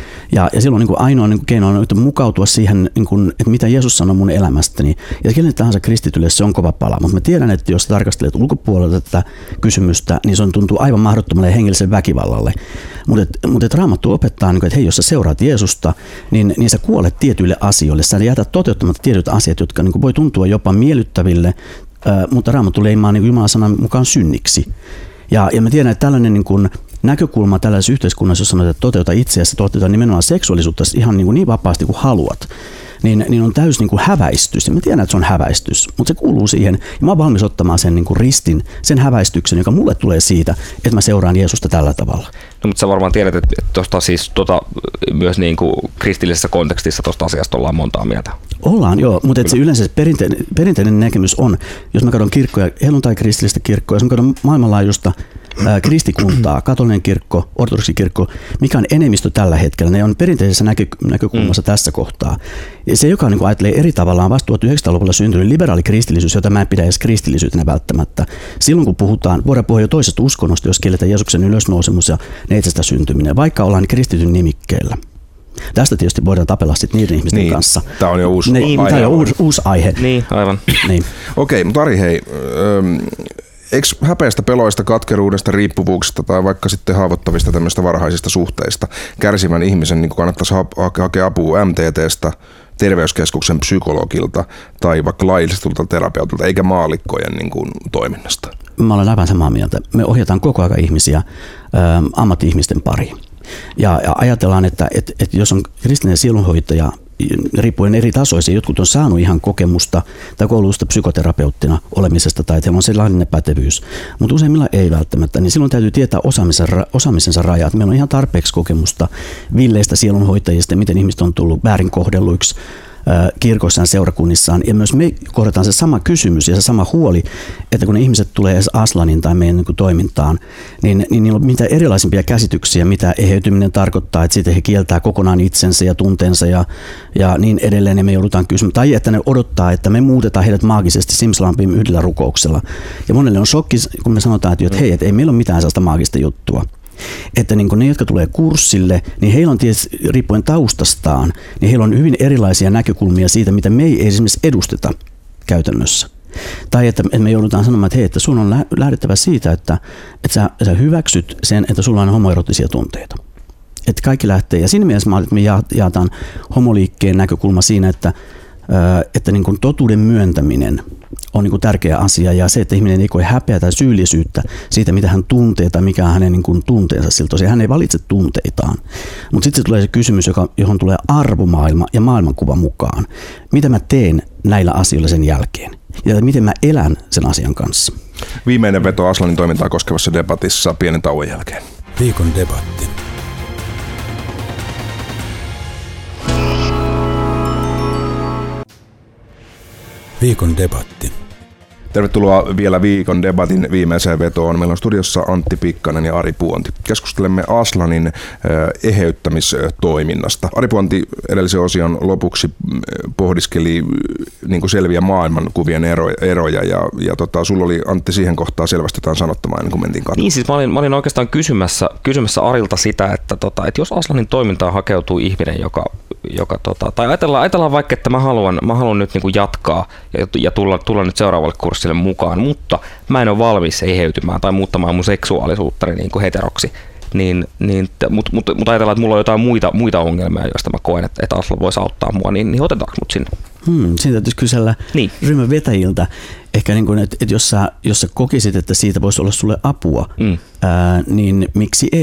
Ja silloin niin kuin ainoa niin kuin keino on mukautua siihen, niin kuin, että mitä Jeesus sanoo mun elämästäni. Ja kenelle tahansa kristitylle se on kova pala. Mutta mä tiedän, että jos tarkastelet ulkopuolelta tätä kysymystä, niin se tuntuu aivan mahdottomalle hengelliselle väkivallalle. Mutta Raamattu opettaa, että hei, jos sä seuraat Jeesusta, niin sä kuolet tietyille asioille. Sä jätät toteuttamatta tietyt asiat, jotka niin kuin voi tuntua jopa miellyttäville, mutta Raamattu leimaa niin Jumalan sanan mukaan synniksi. Ja mä tiedän, että tällainen niin kuin näkökulma tällaisessa yhteiskunnassa, jos sanotaan, että toteuta itseäsi, toteuta nimenomaan seksuaalisuutta ihan niin vapaasti kuin haluat, niin on täysin niin kuin häväistys. Ja mä tiedän, että se on häväistys, mutta se kuuluu siihen. Ja mä oon valmis ottamaan sen niin kuin ristin, sen häväistyksen, joka mulle tulee siitä, että mä seuraan Jeesusta tällä tavalla. No, mutta sä varmaan tiedät, että tuosta siis myös niin kuin kristillisessä kontekstissa tuosta asiasta ollaan montaa mieltä. Ollaan, joo, mutta se yleensä perinteinen näkemys on, jos mä katson kirkkoja, helluntai-kristillistä kirkkoa, jos mä katson maailmanlaajuista kristikuntaa, katolinen kirkko, ortodoksi kirkko, mikä on enemmistö tällä hetkellä, ne on perinteisessä näkökulmassa tässä kohtaa. Ja se, joka niin ajattelee eri tavalla, on vasta 1900-luvulla syntynyt liberaali kristillisyys, jota mä en pidä edes kristillisyytenä välttämättä. Silloin kun voidaan puhua jo toisesta uskonnosta, jos kielletään Jeesuksen ylösnousemus ja neitsestä syntyminen, vaikka ollaan kristityn nimikkeellä. Tästä tietysti voidaan tapella sitten niiden ihmisten kanssa. Tämä on jo uusi aihe. Tämä on uusi aihe. Niin, aivan. Niin. Okei, mutta Ari, hei, eikö häpeästä, peloista, katkeruudesta, riippuvuuksista tai vaikka sitten haavoittavista tämmöistä varhaisista suhteista kärsivän ihmisen niin kannattaisi hakea apua MTT:stä, terveyskeskuksen psykologilta tai vaikka laillistulta terapeutilta, eikä maallikkojen niin kuin toiminnasta? Mä olen aivan samaa mieltä. Me ohjataan koko ajan ihmisiä ammatti-ihmisten pariin. Ja ajatellaan, että jos on kristillinen sielunhoitaja, riippuen eri tasoisia, jotkut on saanut ihan kokemusta tai koulutusta psykoterapeuttina olemisesta tai että heillä on sellainen pätevyys, mutta useimmilla ei välttämättä, niin silloin täytyy tietää osaamisensa rajat. Meillä on ihan tarpeeksi kokemusta villeistä sielunhoitajista, miten ihmiset on tullut väärin kohdelluiksi kirkoissaan, seurakunnissaan, ja myös me kohdataan se sama kysymys ja se sama huoli, että kun ne ihmiset tulee edes Aslanin tai meidän niin toimintaan, niin niillä on mitä erilaisimpia käsityksiä, mitä eheytyminen tarkoittaa, että sitten he kieltää kokonaan itsensä ja tunteensa ja niin edelleen, ja me joudutaan kysymään, tai että ne odottaa, että me muutetaan heidät maagisesti simsalabim yhdellä rukouksella. Ja monelle on shokki, kun me sanotaan, että hei, että ei meillä ole mitään sellaista maagista juttua. Että niin ne, jotka tulee kurssille, niin heillä on tietysti, riippuen taustastaan, niin heillä on hyvin erilaisia näkökulmia siitä, mitä me ei esimerkiksi edusteta käytännössä. Tai että me joudutaan sanomaan, että hei, että sun on lähdettävä siitä, että sä hyväksyt sen, että sulla on homoeroottisia tunteita. Että kaikki lähtee. Ja siinä mielessä että me jaetaan homoliikkeen näkökulma siinä, että niin kuin totuuden myöntäminen on niin kuin tärkeä asia, ja se, että ihminen ei koe häpeää tai syyllisyyttä siitä, mitä hän tuntee tai mikä on hänen niin kuin tunteensa siltä. Tosiaan hän ei valitse tunteitaan. Mutta sitten se tulee se kysymys, johon tulee arvomaailma ja maailmankuva mukaan. Mitä mä teen näillä asioilla sen jälkeen? Ja miten mä elän sen asian kanssa? Viimeinen veto Aslanin toimintaa koskevassa debatissa pienen tauon jälkeen. Viikon debatti. Viikon debatti. Tervetuloa vielä viikon debatin viimeiseen vetoon. Meillä on studiossa Antti Pikkanen ja Ari Puonti. Keskustelemme Aslanin eheyttämistoiminnasta. Ari Puonti edellisen osion lopuksi pohdiskeli niin kuin selviä maailmankuvien eroja ja sulla oli, Antti, siihen kohtaan selvästi jotain sanottamaa ennen kuin mentiin katsomaan. Niin, siis mä olin oikeastaan kysymässä Arilta sitä, että jos Aslanin toimintaan hakeutuu ihminen, tai ajatellaan vaikka, että mä haluan nyt niin kuin jatkaa ja tulla nyt seuraavalle kurssille mukaan, mutta mä en ole valmis eheytymään tai muuttamaan mun seksuaalisuuttani niin kuin heteroksi, mutta ajatellaan, että mulla on jotain muita ongelmia, joista mä koen, että Aslan voisi auttaa mua, niin otetaanko mut sinne? Siinä täytyisi kysellä ryhmän vetäjiltä, ehkä niin kuin, että jos sä kokisit, että siitä voisi olla sulle apua, niin miksi ei?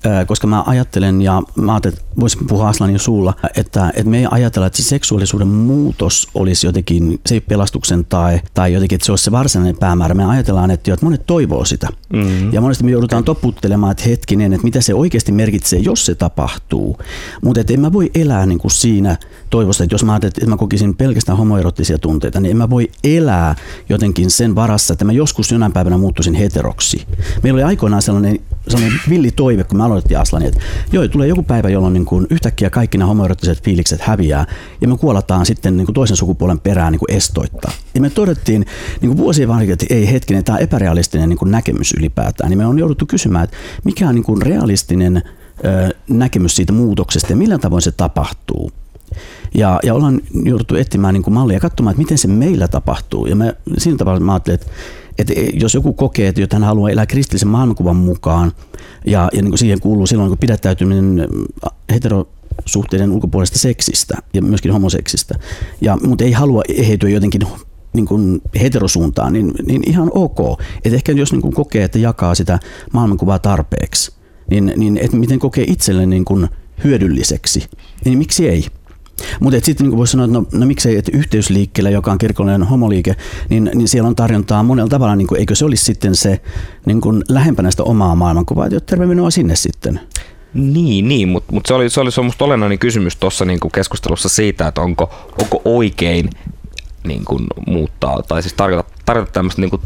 koska mä ajattelen, ja mä ajattelin, että voisin puhua Aslanin suulla, että me ei ajatella, että se seksuaalisuuden muutos olisi jotenkin, se ei pelastuksen tai jotenkin, että se olisi se varsinainen päämäärä. Me ajatellaan, että monet toivoo sitä. Mm-hmm. Ja monesti me joudutaan toputtelemaan, että hetkinen, että mitä se oikeasti merkitsee, jos se tapahtuu. Mutta en mä voi elää niin kuin siinä toivosta, että jos mä ajattelen, että mä kokisin pelkästään homoerottisia tunteita, niin en mä voi elää jotenkin sen varassa, että mä joskus jonain päivänä muuttuisin heteroksi. Meillä oli aikoinaan sellainen villi toive, kun mä aloitin Aslani, että joo, tulee joku päivä, jolloin niin kuin yhtäkkiä kaikki nämä homoerottiset fiilikset häviää ja me kuolataan sitten niin kuin toisen sukupuolen perään niin kuin estoittaa. Ja me todettiin niin kuin vuosien vanhemmin, että ei hetkinen, tämä on epärealistinen niin kuin näkemys ylipäätään. Niin me on jouduttu kysymään, että mikä on niin kuin realistinen näkemys siitä muutoksesta ja millä tavoin se tapahtuu. Ja ollaan jouduttu etsimään niin kuin mallia ja katsomaan, että miten se meillä tapahtuu. Ja siinä tavalla mä ajattelin, että jos joku kokee, että hän haluaa elää kristillisen maailmankuvan mukaan ja niin kuin siihen kuuluu silloin niin pidättäytyminen heterosuhteiden ulkopuolesta seksistä ja myöskin homoseksistä, mutta ei halua eheytyä jotenkin niin kuin heterosuuntaan, niin ihan ok. Että ehkä jos niin kuin kokee, että jakaa sitä maailmankuvaa tarpeeksi, niin että miten kokee itselle niin kuin hyödylliseksi, niin miksi ei? Mutta sitten niin voisi sanoa, että no miksei, että yhteysliikkeellä, joka on kirkollinen homoliike, niin siellä on tarjontaa monella tavalla, niin kuin, eikö se olisi sitten se niin kuin lähempänä sitä omaa maailmankuvaa, että terve menoa sinne sitten. Niin, mutta se oli musta olennainen kysymys tuossa niin keskustelussa siitä, että onko oikein niin kuin muuttaa, tai siis tarjota tämmöistä niin kuin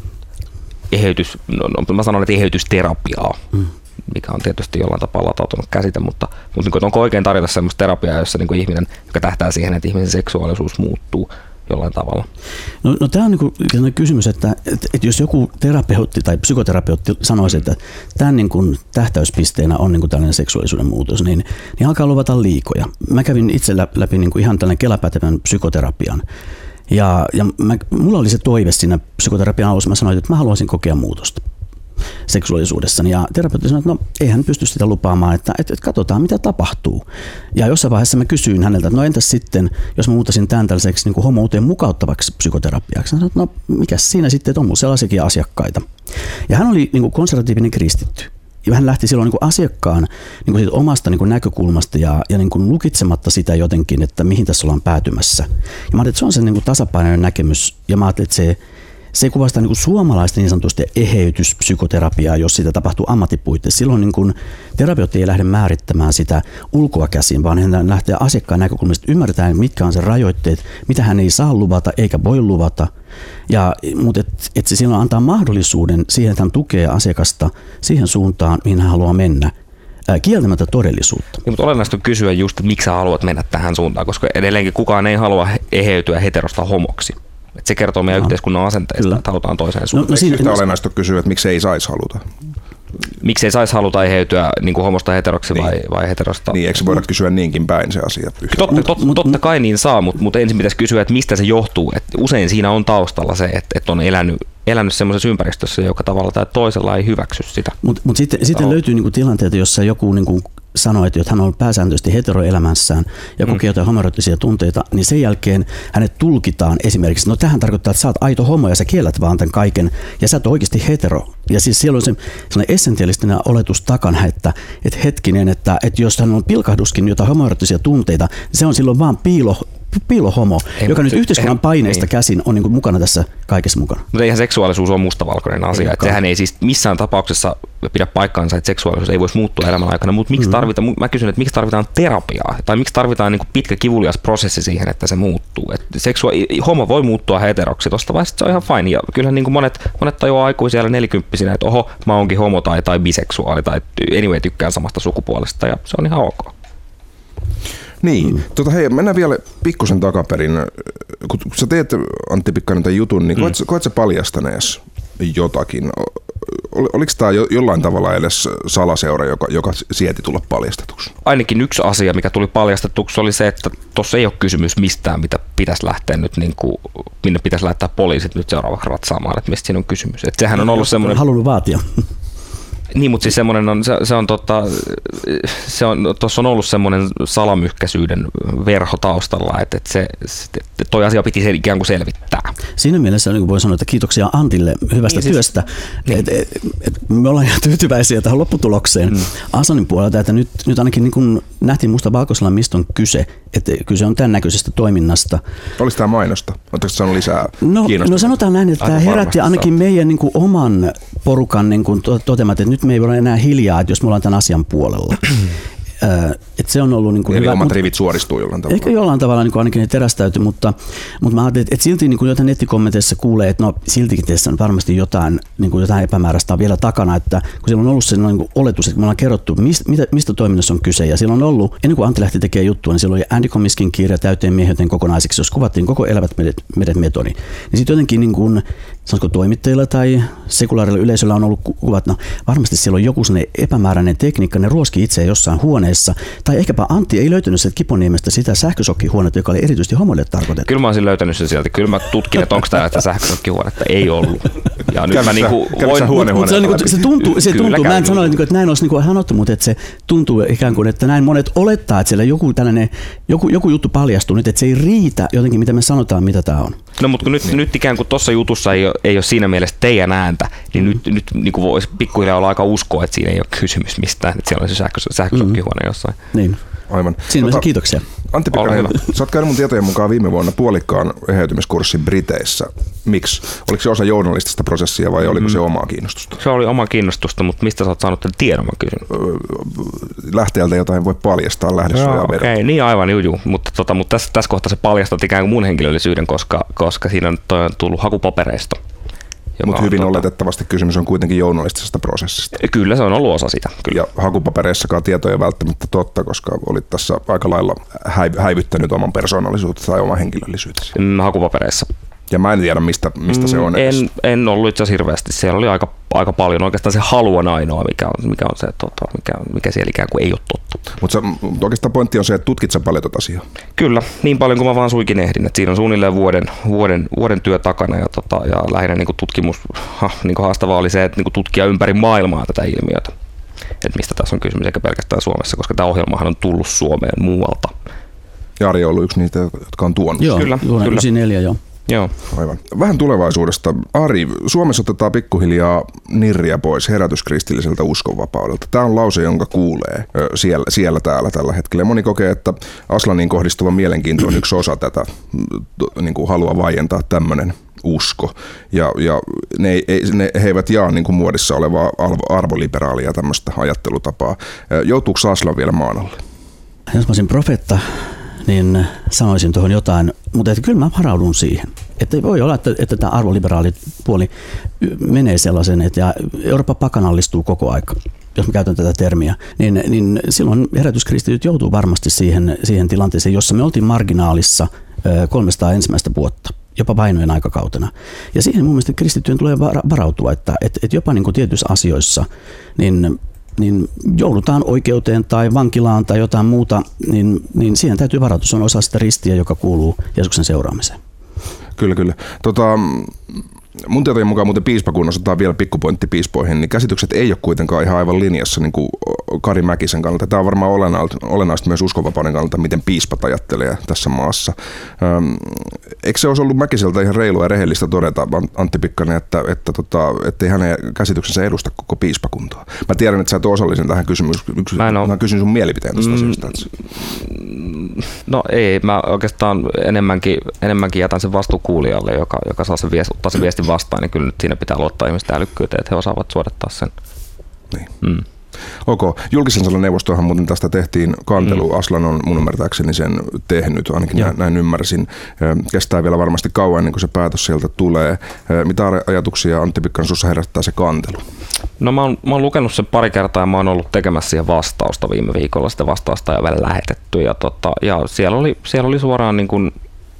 mä sanon, että eheytysterapiaa. Mikä on tietysti jollain tapaa latautunut käsite, mutta niin onko oikein tarjota sellaista terapiaa, jossa niin ihminen, joka tähtää siihen, että ihmisen seksuaalisuus muuttuu jollain tavalla? No tämä on niin kysymys, että jos joku terapeutti tai psykoterapeutti sanoisi, että tämän niin kuin tähtäyspisteenä on niin kuin tällainen seksuaalisuuden muutos, niin alkaa luvata liikoja. Mä kävin itse läpi niin kuin ihan tällainen kelapätevän psykoterapian. Ja mulla oli se toive siinä psykoterapian alussa, mä sanoin, että mä haluaisin kokea muutosta seksuaalisuudessani. Ja terapeutti sanoi, että no ei hän pysty sitä lupaamaan, että katsotaan mitä tapahtuu. Ja jossain vaiheessa mä kysyin häneltä, että no entäs sitten, jos mä muuttaisin tämän tällaiseksi niin kuin homouteen mukauttavaksi psykoterapiaksi. Hän sanoi, että no mikäs siinä sitten, että on mulla sellaisiakin asiakkaita. Ja hän oli niin kuin konservatiivinen kristitty. Ja hän lähti silloin niin kuin asiakkaan niin kuin siitä omasta niin kuin näkökulmasta ja niin kuin lukitsematta sitä jotenkin, että mihin tässä ollaan päätymässä. Ja mä ajattelin, että se on se niin kuin tasapainoinen näkemys. Ja mä ajattelin, että se kuvastaa niin kuin suomalaista niin sanotusti eheytyspsykoterapiaa, jos sitä tapahtuu ammattipuitteissa. Silloin niin kuin terapeutti ei lähde määrittämään sitä ulkoa käsin, vaan hän lähtee asiakkaan näkökulmasta ymmärtämään, mitkä on se rajoitteet, mitä hän ei saa luvata eikä voi luvata. Mutta se silloin antaa mahdollisuuden siihen, että hän tukee asiakasta siihen suuntaan, mihin hän haluaa mennä. Kieltämättä todellisuutta. Mutta olennaista on kysyä just, miksi sä haluat mennä tähän suuntaan, koska edelleenkin kukaan ei halua eheytyä heterosta homoksi. Et se kertoo meidän yhteiskunnan asenteesta, että halutaan toiseen suuntaan. Yhtä olennaista on kysyä, että miksi ei saisi haluta. Miksi ei saisi haluta eheytyä niin kuin homosta heteroksi vai heterosta? Niin, eikö voida kysyä niinkin päin se asia? Totta kai niin saa, mutta ensin pitäisi kysyä, että mistä se johtuu. Et usein siinä on taustalla se, että on elänyt semmoisessa ympäristössä, joka tavalla tai toisella ei hyväksy sitä. Mutta sitten löytyy niinku tilanteita, jossa joku niinku sanoo, että hän on pääsääntöisesti heteroelämässään ja kokee jotain homoerottisia tunteita, niin sen jälkeen hänet tulkitaan esimerkiksi, no tähän tarkoittaa, että sä oot aito homo ja sä kiellät vaan tämän kaiken ja sä oot oikeasti hetero. Ja siis siellä on sellainen essentialistinen oletus takana, että hetkinen, että jos hän on pilkahduskin jotain homoerottisia tunteita, niin se on silloin vaan piilohomo, joka nyt yhteiskunnan paineista käsin on niin kuin mukana tässä kaikessa mukana. Mutta eihän seksuaalisuus ole mustavalkoinen asia. Että sehän ei siis missään tapauksessa pidä paikkaansa, että seksuaalisuus ei voisi muuttua elämän aikana. Mutta mä kysyn, että miksi tarvitaan terapiaa? Tai miksi tarvitaan niin kuin pitkä kivulias prosessi siihen, että se muuttuu? Homo voi muuttua heteroksi. Tuosta vaiheessa se on ihan fine. Ja kyllähän niin kuin monet tajuaa aikuisia 40-vuotiaina, että oho, mä oonkin homo tai biseksuaali tai anyway tykkään samasta sukupuolesta ja se on ihan ok. Niin, hei, mennään vielä pikkusen takaperin. Kun sä teet, Antti Pikkanen, tämän jutun, niin koet sä paljastanees jotakin? Oliko tämä jollain tavalla edes salaseura, joka sieti tulla paljastetuksi? Ainakin yksi asia, mikä tuli paljastetuksi, oli se, että tuossa ei ole kysymys mistään, mitä pitäisi lähteä nyt, niin kuin, minne pitäisi lähettää poliisit nyt seuraavaksi ratsaamaan, että mistä siinä on kysymys. Että sehän on ollut semmoinen... Halunnut vaatia. Niin, mutta siis semmoinen on, tuossa on ollut semmoinen salamyhkäisyyden verho taustalla, että toi asia piti sen ikään kuin selvittää. Siinä mielessä niin voi sanoa, että kiitoksia Antille hyvästä työstä. Me ollaan ihan tyytyväisiä tähän lopputulokseen Aslanin puolelta, että nyt ainakin niin kuin nähtiin musta valkoisella, mistä on kyse. Että kyse on tämän näköisestä toiminnasta. Olisi tämä mainosta? Oletteko saanut lisää kiinnostusta? No sanotaan näin, että tämä herätti ainakin meidän niin kuin oman porukan niin kuin toteamat, että nyt me ei voida enää hiljaa, että jos me ollaan tämän asian puolella. Että se on ollut niin kuin eli hyvä. omat rivit suoristuu jollain tavalla. Ehkä jollain tavalla niin kuin ainakin ne terästäytyi, mutta mä ajattelin, että silti niin kuin jotain nettikommenteissa kuulee, että no siltikin tässä on varmasti jotain epämääräistä on vielä takana, että kun siellä on ollut sellainen niin kuin oletus, että me ollaan kerrottu, mistä toiminnassa on kyse, ja siellä on ollut, ennen kuin Antti lähti tekemään juttua, niin siellä oli Andy Komiskin kirja Täyteen mieheyteen kokonaisiksi, jos kuvattiin koko Elävät medet metodi. Niin sitten jotenkin niin kuin, sanoisiko toimittajilla tai sekulaarilla yleisöllä on ollut kuvat, no varmasti siellä on joku sellainen epämääräinen tekniikka, ne ruoski itseään jossain huoneessa, tai ehkäpä Antti ei löytänyt sieltä Kiponiemestä sitä sähkösokkihuonetta, joka oli erityisesti homoille tarkoitettu. Kyllä mä olisin löytänyt sen sieltä, kyllä mä tutkin, että onko tämä sähkösokkihuonetta, ei ollut. Ja nyt mä niinku se tuntuu, mä en sano, että näin olisi niin sanottu, mutta että se tuntuu ikään kuin, että näin monet olettaa, että siellä joku juttu paljastuu nyt, että se ei riitä jotenkin, mitä me sanotaan, mitä tämä on. No mutta kun nyt ikään kuin tuossa jutussa ei ole siinä mielessä teidän ääntä, niin nyt niin kuin voisi pikkuhiljaa olla aika uskoa, että siinä ei ole kysymys mistään, että siellä on se sähkösokkihuone jossain. Niin. Aivan. Siinä mielessä kiitoksia. Antti Pikkanen, sä oot käynyt mun tietojen mukaan viime vuonna puolikkaan eheytymiskurssin Briteissä. Miksi? Oliko se osa journalistista prosessia vai oliko se omaa kiinnostusta? Se oli omaa kiinnostusta, mutta mistä sä oot saanut tämän tiedon, mä kysyn? Lähteeltä jotain voi paljastaa lähdesuojaa verran. Okei, niin aivan juu. Mutta tässä kohtaa se paljastat ikään kuin mun henkilöllisyyden, koska siinä on tullut hakupapereista. Mutta hyvin oletettavasti kysymys on kuitenkin journalistisesta prosessista. Kyllä, se on ollut osa sitä. Kyllä. Ja hakupapereissakaan tieto ei välttämättä totta, koska olit tässä aika lailla häivyttänyt oman persoonallisuutta tai oman henkilöllisyytesi. Hakupapereissa. Ja mä en tiedä, mistä se on. En ollut itse asiassa hirveästi. Siellä oli aika paljon. Oikeastaan se halu on ainoa, mikä on se, mikä siellä ikään kuin ei ole totta. Mutta oikeastaan pointti on se, että tutkit sä paljon tuota asiaa. Kyllä, niin paljon kuin mä vaan suikin ehdin. Et siinä on suunnilleen vuoden työ takana ja lähinnä niin kuin tutkimus, niin kuin haastavaa oli se, että niin kuin tutkia ympäri maailmaa tätä ilmiötä. Että mistä tässä on kysymys, eikä pelkästään Suomessa, koska tämä ohjelmahan on tullut Suomeen muualta. Jari on ollut yksi niitä, jotka on tuonut. Joo, kyllä. 94 joo. Joo. Aivan. Vähän tulevaisuudesta. Ari, Suomessa otetaan pikkuhiljaa nirriä pois herätyskristilliseltä uskonvapaudelta. Tämä on lause, jonka kuulee siellä täällä tällä hetkellä. Moni kokee, että Aslaniin kohdistuva mielenkiinto on yksi osa tätä, niin kuin haluaa vaientaa tämmöinen usko. Ja he eivät jaa niin kuin muodissa olevaa arvoliberaalia tämmöistä ajattelutapaa. Joutuuko Aslan vielä maan alle? Jos mä olisin profeetta, niin sanoisin tuohon jotain, mutta että kyllä mä varaudun siihen. Että voi olla, että tämä arvoliberaali puoli menee sellaisen, että Eurooppa pakanallistuu koko aika, jos mä käytän tätä termiä, niin silloin herätyskristityt joutuu varmasti siihen tilanteeseen, jossa me oltiin marginaalissa 300 ensimmäistä vuotta, jopa vainojen aikakautena. Ja siihen mun mielestä kristittyjen tulee varautua, että jopa niin kuin tietyissä asioissa, niin joudutaan oikeuteen tai vankilaan tai jotain muuta, niin siihen täytyy varautua. Se on osa sitä ristiä, joka kuuluu Jeesuksen seuraamiseen. Kyllä. Mun tietojen mukaan muuten piispakunnassa, otetaan vielä pikkupointti piispoihin, niin käsitykset ei ole kuitenkaan ihan aivan linjassa niin kuin Kari Mäkisen kannalta. Tämä on varmaan olennaista myös uskonvapauden kannalta, miten piispat ajattelee tässä maassa. Eikö se olisi ollut Mäkiseltä ihan reilua ja rehellistä todeta, Antti Pikkanen, että ei hänen käsityksensä edusta koko piispakuntaa? Mä tiedän, että sä et ole osallisen tähän kysymykseen. Mä kysyn sun mielipiteen tästä asiasta. No ei, mä oikeastaan enemmänkin jätän sen vastuukuulijalle, joka saa sen ottaa sen viestin vastaan, niin kyllä nyt siinä pitää luottaa ihmisten älykkyyteen, että he osaavat suodattaa sen. Niin. Ok. Julkisen sanan neuvostohan muuten tästä tehtiin kantelu. Aslan on mun ymmärtääkseni sen tehnyt, ainakin näin ymmärsin. Kestää vielä varmasti kauan ennen kuin se päätös sieltä tulee. Mitä ajatuksia Antti Pikkanen sussa herättää se kantelu? No mä oon lukenut sen pari kertaa ja mä oon ollut tekemässä siihen vastausta viime viikolla. Sitä vastausta ja vielä lähetetty. Ja siellä oli suoraan niin kuin,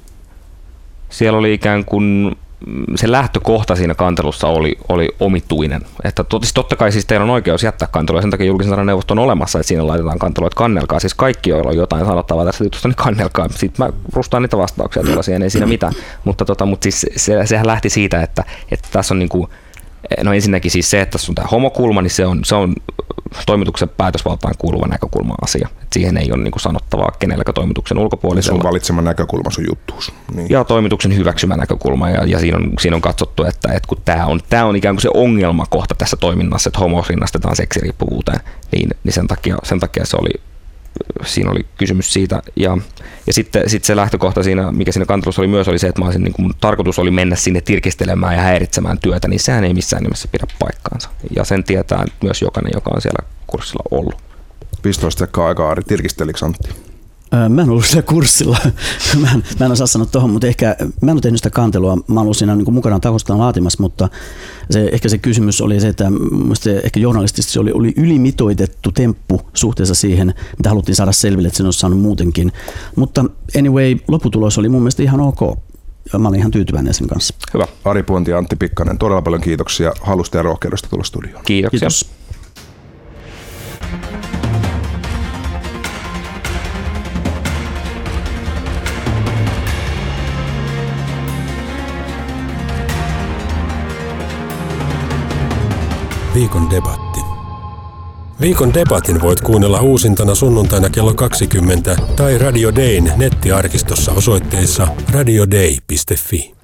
siellä oli ikään kuin se lähtökohta siinä kantelussa oli omituinen. Että totta kai siis teillä on oikeus jättää kantelua, sen takia julkisen sanan neuvosto on olemassa, että siinä laitetaan kantelua, että kannelkaa. Siis kaikki, joilla on jotain sanottavaa tästä jutusta, niin kannelkaa. Sitten mä rustaan niitä vastauksia tuolla siihen, ei siinä mitään. Mutta siis sehän lähti siitä, että tässä on niinku No ensinnäkin siis se, että tässä on tämä homokulma, niin se on toimituksen päätösvaltaan kuuluva näkökulma-asia. Et siihen ei ole niinku sanottavaa kenelläkään toimituksen ulkopuolisella. Sun valitsema näkökulma sun juttuus. Niin. Ja toimituksen hyväksymä näkökulma, ja siinä on katsottu, että kun tämä on ikään kuin se ongelmakohta tässä toiminnassa, että homo rinnastetaan seksiriippuvuuteen, niin sen takia siinä oli kysymys siitä. Ja sitten se lähtökohta siinä, mikä siinä kantelussa oli myös, oli se, että mun tarkoitus oli mennä sinne tirkistelemään ja häiritsemään työtä, niin sehän ei missään nimessä pidä paikkaansa. Ja sen tietää myös jokainen, joka on siellä kurssilla ollut. 15 sekkaa aikaa, Ari. Tirkistelikö Antti? Mä en ollut siellä kurssilla. mä en osaa sanoa tuohon, mutta ehkä mä en ole tehnyt sitä kantelua. Mä olen ollut siinä niin mukana taustaan laatimassa, mutta ehkä se kysymys oli se, että ehkä journalistisesti se oli ylimitoitettu temppu suhteessa siihen, mitä haluttiin saada selville, että sen olisi saanut muutenkin. Mutta anyway, lopputulos oli mun mielestä ihan ok. Mä olin ihan tyytyväinen sen kanssa. Hyvä. Ari Puonti ja Antti Pikkanen, todella paljon kiitoksia halusta ja rohkeudesta tulla studioon. Kiitoksia. Kiitos. Viikon debatti. Viikon debatin voit kuunnella uusintana sunnuntaina kello 20 tai Radio Dayn nettiarkistossa osoitteessa radiodei.fi.